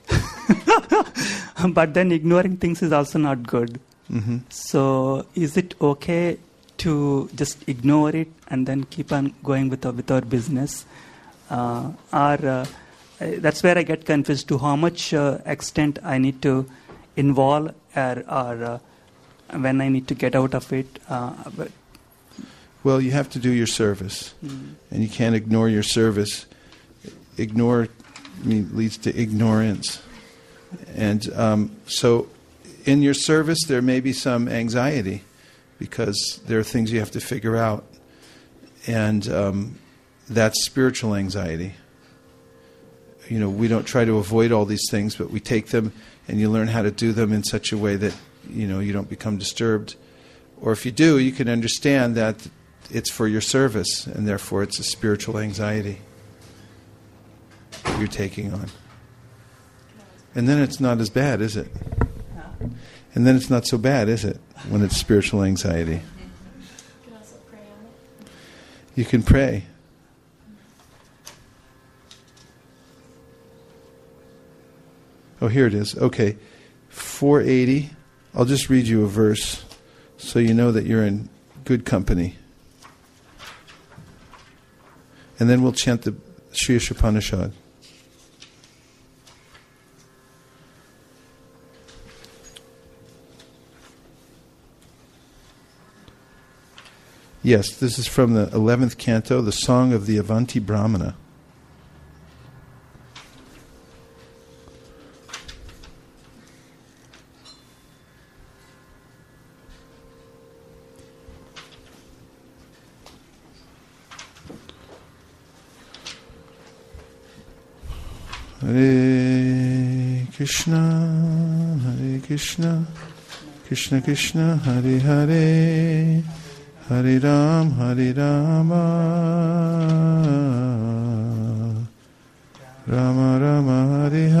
S3: But then ignoring things is also not good.
S1: Mm-hmm.
S3: So is it okay to just ignore it and then keep on going with our, with our business? Uh, or uh, that's where I get confused to how much uh, extent I need to involve or, or uh, when I need to get out of it. Uh, but
S1: Well, you have to do your service,
S3: mm.
S1: and you can't ignore your service. Ignore I mean, leads to ignorance. And um, so in your service, there may be some anxiety because there are things you have to figure out. And um, that's spiritual anxiety. You know, we don't try to avoid all these things, but we take them and you learn how to do them in such a way that, you know, you don't become disturbed. Or if you do, you can understand that it's for your service, and therefore it's a spiritual anxiety you're taking on. And then it's not as bad, is it? And then it's not so bad, is it, when it's spiritual anxiety?
S2: You can also pray on it.
S1: You can pray. Oh, here it is. Okay. four eighty. I'll just read you a verse so you know that you're in good company. And then we'll chant the Sri Ishopanishad. Yes, this is from the eleventh canto, the Song of the Avanti Brahmana. Hare Krishna, Hare Krishna, Krishna Krishna, Hare Hare, Hare Ram, Hare Rama, Rama Rama, Hare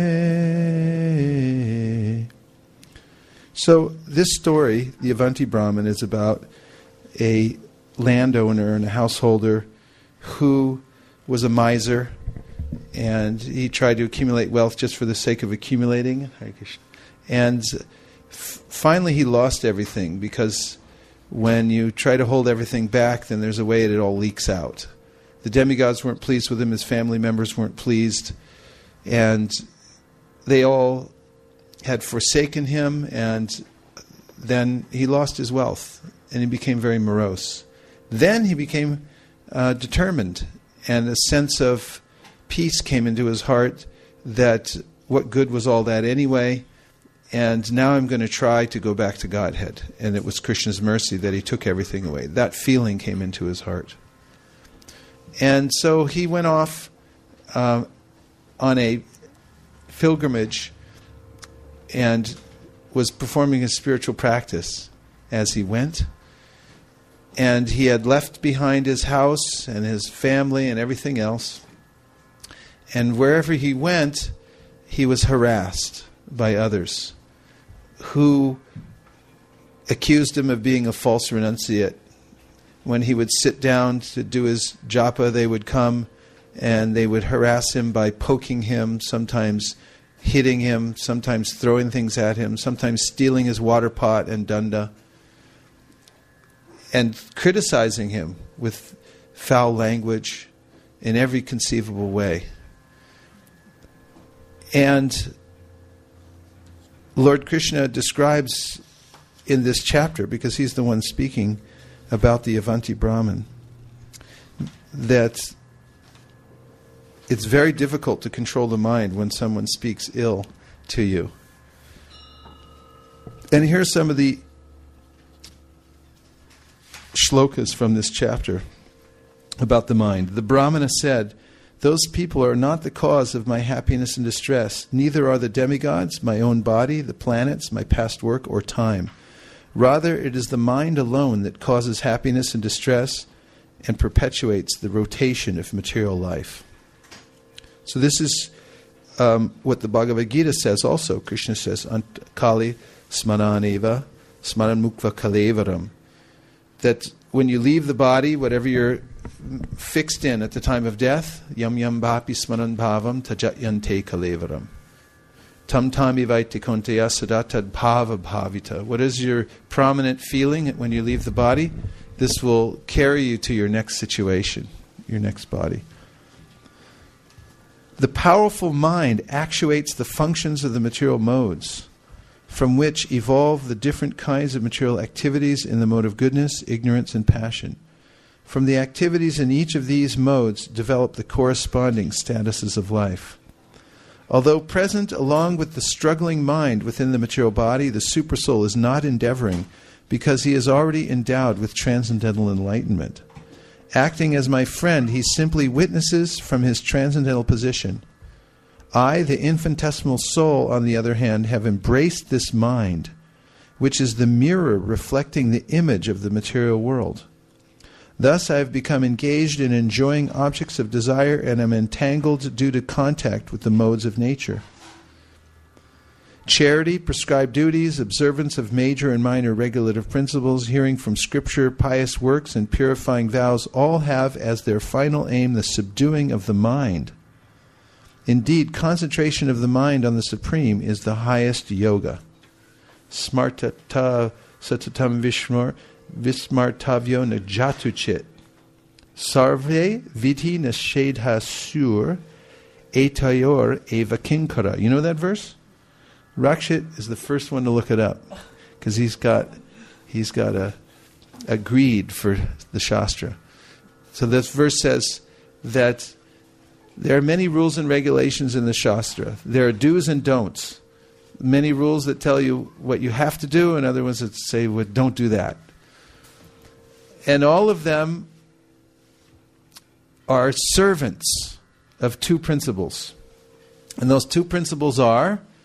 S1: Hare. So this story, the Avanti Brahman, is about a landowner and a householder who was a miser, and he tried to accumulate wealth just for the sake of accumulating. And f- finally he lost everything, because when you try to hold everything back, then there's a way that it all leaks out. The demigods weren't pleased with him, his family members weren't pleased, and they all had forsaken him, and then he lost his wealth, and he became very morose. Then he became uh, determined, and a sense of peace came into his heart that what good was all that anyway, and now I'm going to try to go back to Godhead. And it was Krishna's mercy that he took everything away. That feeling came into his heart. And so he went off uh, on a pilgrimage and was performing his spiritual practice as he went. And he had left behind his house and his family and everything else. And wherever he went, he was harassed by others who accused him of being a false renunciate. When he would sit down to do his japa, they would come and they would harass him by poking him, sometimes hitting him, sometimes throwing things at him, sometimes stealing his water pot and danda, and criticizing him with foul language in every conceivable way. And Lord Krishna describes in this chapter, because he's the one speaking about the Avanti Brahman, that it's very difficult to control the mind when someone speaks ill to you. And here are some of the shlokas from this chapter about the mind. The Brahmana said, "Those people are not the cause of my happiness and distress. Neither are the demigods, my own body, the planets, my past work, or time. Rather, it is the mind alone that causes happiness and distress and perpetuates the rotation of material life." So this is um, what the Bhagavad Gita says also. Krishna says, "Kali smaraneva smaran mukva kalevaram." That when you leave the body, whatever you're fixed in at the time of death, yam yam bhapi smaran bhavam tajatyante kalevaram. Tam tam ivaiti konteya sadatad bhava bhavita. What is your prominent feeling when you leave the body? This will carry you to your next situation, your next body. The powerful mind actuates the functions of the material modes, from which evolve the different kinds of material activities in the mode of goodness, ignorance, and passion. From the activities in each of these modes develop the corresponding statuses of life. Although present along with the struggling mind within the material body, the supersoul is not endeavoring, because he is already endowed with transcendental enlightenment. Acting as my friend, he simply witnesses from his transcendental position. I, the infinitesimal soul, on the other hand, have embraced this mind, which is the mirror reflecting the image of the material world. Thus I have become engaged in enjoying objects of desire and am entangled due to contact with the modes of nature. Charity, prescribed duties, observance of major and minor regulative principles, hearing from Scripture, pious works, and purifying vows all have as their final aim the subduing of the mind. Indeed, concentration of the mind on the Supreme is the highest yoga. Smartata satatam vishmar vismartavyo najatuchit. Sarve viti nashedha sur etayor eva kinkara. You know that verse? Rakshit is the first one to look it up, because he's got he's got a, a greed for the Shastra. So this verse says that there are many rules and regulations in the Shastra. There are do's and don'ts. Many rules that tell you what you have to do, and other ones that say, well, don't do that. And all of them are servants of two principles. And those two principles are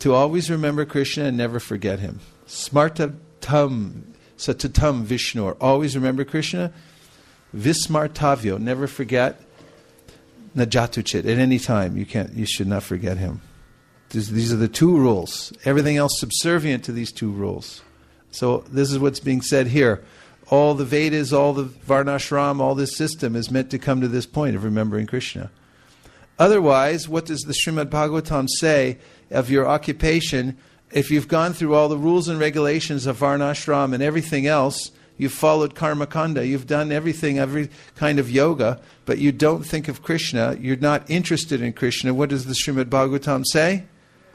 S1: to always remember Krishna and never forget him. Smartatam satatam Vishnur. Always remember Krishna. Vismartavyo. Never forget. Najatuchit. At any time, you can't. You should not forget him. These, these are the two rules. Everything else subservient to these two rules. So this is what's being said here. All the Vedas, all the Varnashram, all this system is meant to come to this point of remembering Krishna. Otherwise, what does the Srimad Bhagavatam say of your occupation? If you've gone through all the rules and regulations of Varnashram and everything else, you've followed Karma Kanda, you've done everything, every kind of yoga, but you don't think of Krishna, you're not interested in Krishna, what does the Srimad Bhagavatam say?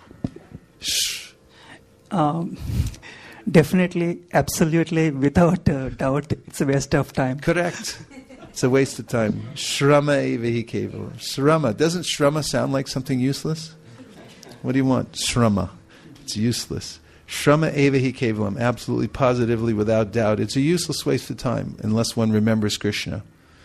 S1: Shh.
S3: Um, definitely, absolutely, without uh, doubt, it's a waste of time.
S1: Correct. It's a waste of time. Shrama evahi kevalam. Shrama. Doesn't shrama sound like something useless? What do you want? Shrama. It's useless. Shrama evahi kevalam. Absolutely, positively, without doubt. It's a useless waste of time unless one remembers Krishna.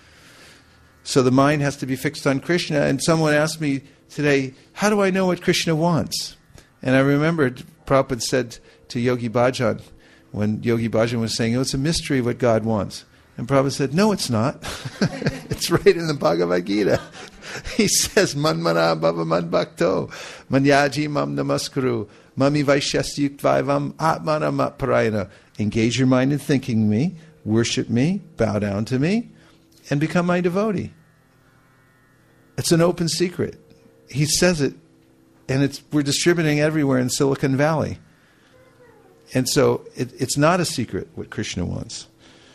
S1: So the mind has to be fixed on Krishna. And someone asked me today, how do I know what Krishna wants? And I remembered Prabhupada said to Yogi Bhajan, when Yogi Bhajan was saying, oh, it's a mystery what God wants. And Prabhupada said, no, it's not. It's right in the Bhagavad Gita. He says, Manmana bhava man bhakto, manyaji mam namaskuru, mami vaishyasya yuktvaivam atmana matparayana. Engage your mind in thinking me, worship me, bow down to me, and become my devotee. It's an open secret. He says it, and it's we're distributing everywhere in Silicon Valley. And so it, it's not a secret what Krishna wants.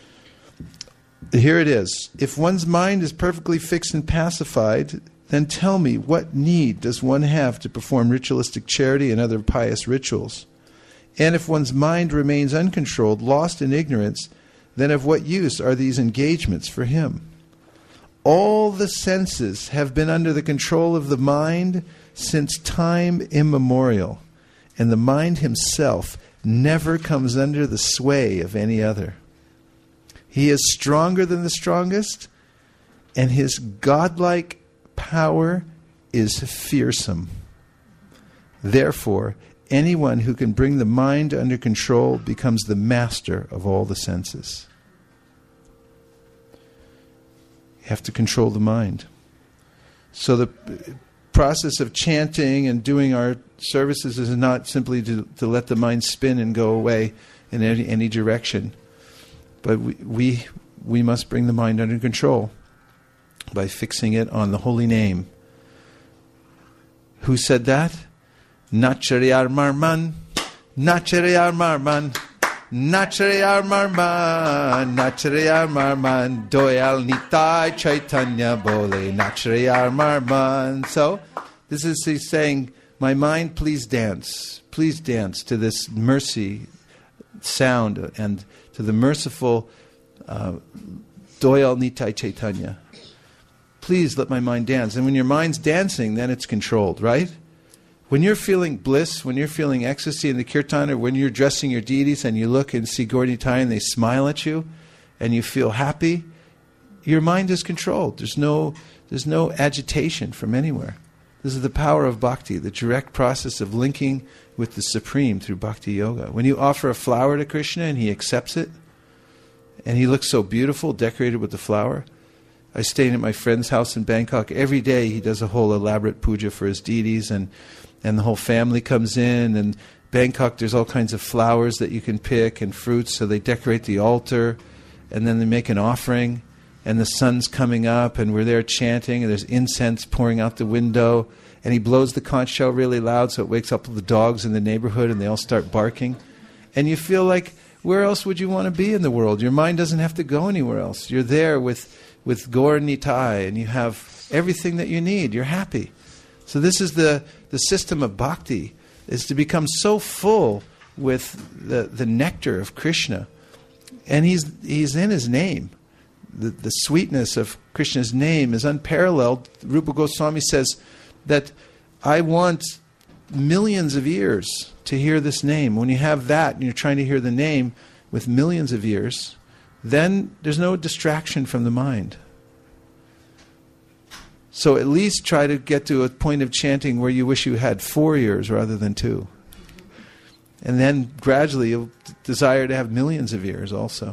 S1: Here it is. If one's mind is perfectly fixed and pacified, then tell me, what need does one have to perform ritualistic charity and other pious rituals? And if one's mind remains uncontrolled, lost in ignorance, then of what use are these engagements for him? All the senses have been under the control of the mind since time immemorial, and the mind himself never comes under the sway of any other. He is stronger than the strongest, and his godlike power is fearsome. Therefore, anyone who can bring the mind under control becomes the master of all the senses. You have to control the mind. So the process of chanting and doing our services is not simply to, to let the mind spin and go away in any, any direction. But we, we we must bring the mind under control by fixing it on the holy name. Who said that? Nachariyar Marman, Nachariyar Marman, Nachariyar Marman, Nachariyar Marman, Doyal Nitai Chaitanya Bole, Nachariyar Marman. So, this is he's saying, my mind, please dance. Please dance to this mercy sound and to the merciful uh, Doyal Nitai Chaitanya. Please let my mind dance. And when your mind's dancing, then it's controlled, right? When you're feeling bliss, when you're feeling ecstasy in the kirtan, or when you're dressing your deities and you look and see Gaura Nitai and they smile at you and you feel happy, your mind is controlled. There's no, there's no agitation from anywhere. This is the power of bhakti, the direct process of linking with the Supreme through bhakti yoga. When you offer a flower to Krishna and he accepts it, and he looks so beautiful, decorated with the flower. I stayed at my friend's house in Bangkok. Every day he does a whole elaborate puja for his deities, and, and the whole family comes in. And Bangkok, there's all kinds of flowers that you can pick and fruits, so they decorate the altar, and then they make an offering, and the sun's coming up, and we're there chanting, and there's incense pouring out the window, and he blows the conch shell really loud so it wakes up the dogs in the neighborhood, and they all start barking. And you feel like, where else would you want to be in the world? Your mind doesn't have to go anywhere else. You're there with, with Gaura Nitai, and you have everything that you need. You're happy. So this is the, the system of bhakti, is to become so full with the, the nectar of Krishna. And he's, he's in his name. The, the sweetness of Krishna's name is unparalleled. Rupa Goswami says that I want millions of ears to hear this name. When you have that and you're trying to hear the name with millions of ears, then there's no distraction from the mind. So at least try to get to a point of chanting where you wish you had four ears rather than two. And then gradually you'll desire to have millions of ears also.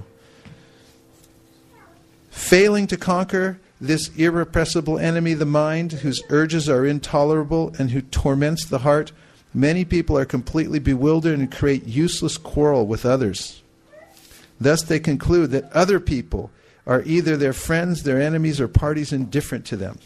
S1: Failing to conquer this irrepressible enemy, the mind, whose urges are intolerable and who torments the heart, many people are completely bewildered and create useless quarrel with others. Thus they conclude that other people are either their friends, their enemies, or parties indifferent to them.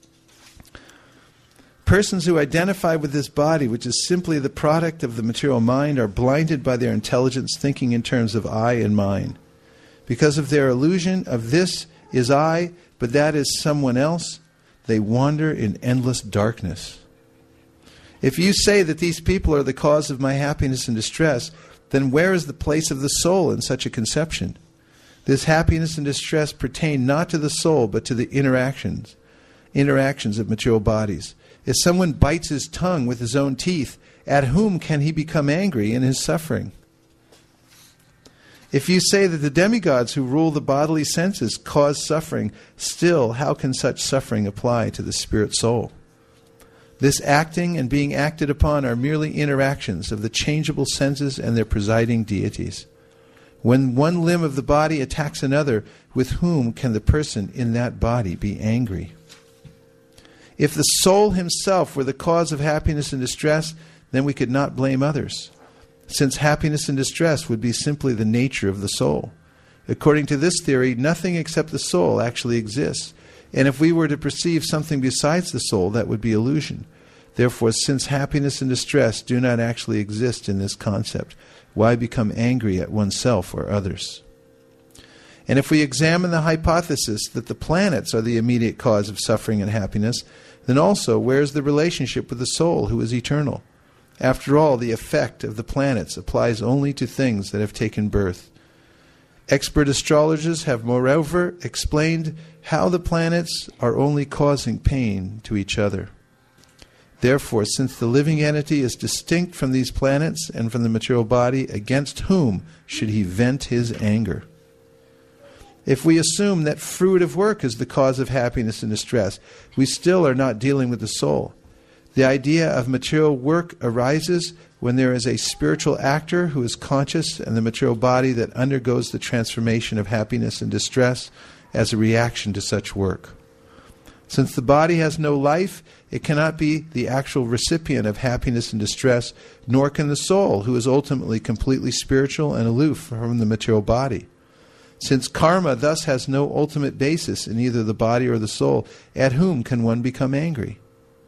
S1: Persons who identify with this body, which is simply the product of the material mind, are blinded by their intelligence, thinking in terms of I and mine. Because of their illusion of this is I, but that is someone else, they wander in endless darkness. If you say that these people are the cause of my happiness and distress, then where is the place of the soul in such a conception? This happiness and distress pertain not to the soul, but to the interactions, interactions of material bodies. If someone bites his tongue with his own teeth, at whom can he become angry in his suffering? If you say that the demigods who rule the bodily senses cause suffering, still how can such suffering apply to the spirit soul? This acting and being acted upon are merely interactions of the changeable senses and their presiding deities. When one limb of the body attacks another, with whom can the person in that body be angry? If the soul himself were the cause of happiness and distress, then we could not blame others, since happiness and distress would be simply the nature of the soul. According to this theory, nothing except the soul actually exists, and if we were to perceive something besides the soul, that would be illusion. Therefore, since happiness and distress do not actually exist in this concept, why become angry at oneself or others? And if we examine the hypothesis that the planets are the immediate cause of suffering and happiness, then also where is the relationship with the soul who is eternal? After all, the effect of the planets applies only to things that have taken birth. Expert astrologers have moreover explained how the planets are only causing pain to each other. Therefore, since the living entity is distinct from these planets and from the material body, against whom should he vent his anger? If we assume that fruitive work is the cause of happiness and distress, we still are not dealing with the soul. The idea of material work arises when there is a spiritual actor who is conscious and the material body that undergoes the transformation of happiness and distress as a reaction to such work. Since the body has no life, it cannot be the actual recipient of happiness and distress, nor can the soul, who is ultimately completely spiritual and aloof from the material body. Since karma thus has no ultimate basis in either the body or the soul, at whom can one become angry?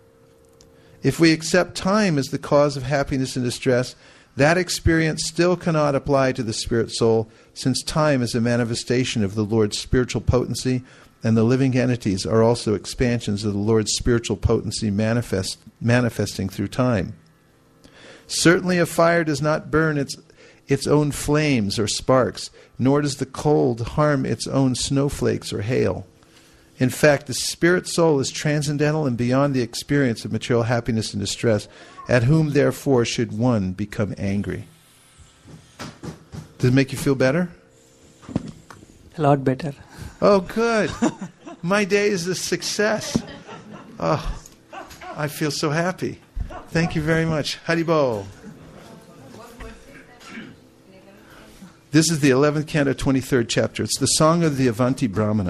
S1: If we accept time as the cause of happiness and distress, that experience still cannot apply to the spirit soul, since time is a manifestation of the Lord's spiritual potency, and the living entities are also expansions of the Lord's spiritual potency manifest, manifesting through time. Certainly a fire does not burn its its own flames or sparks, nor does the cold harm its own snowflakes or hail. In fact, the spirit soul is transcendental and beyond the experience of material happiness and distress, at whom therefore should one become angry. Does it make you feel better?
S3: A lot better.
S1: Oh, good. My day is a success. Oh, I feel so happy. Thank you very much. Haribol. This is the eleventh canto, twenty-third chapter. It's the Song of the Avanti Brahmana.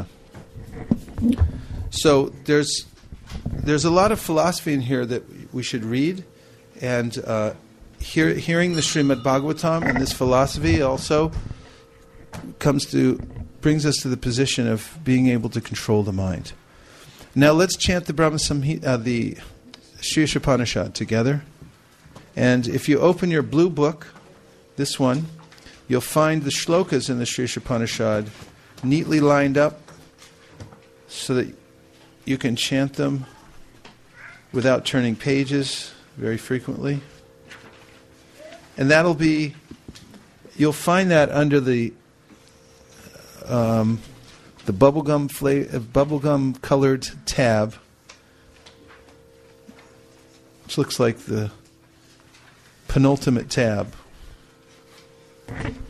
S1: So there's there's a lot of philosophy in here that we should read, and uh, hear, hearing the Srimad Bhagavatam and this philosophy also comes to brings us to the position of being able to control the mind. Now let's chant the Brahma Samhita, uh, the Sri Upanishad together. And if you open your blue book, this one, you'll find the shlokas in the Sri Upanishad neatly lined up so that you can chant them without turning pages very frequently. And that'll be, you'll find that under the um, the bubblegum fla- bubblegum colored tab, which looks like the penultimate tab.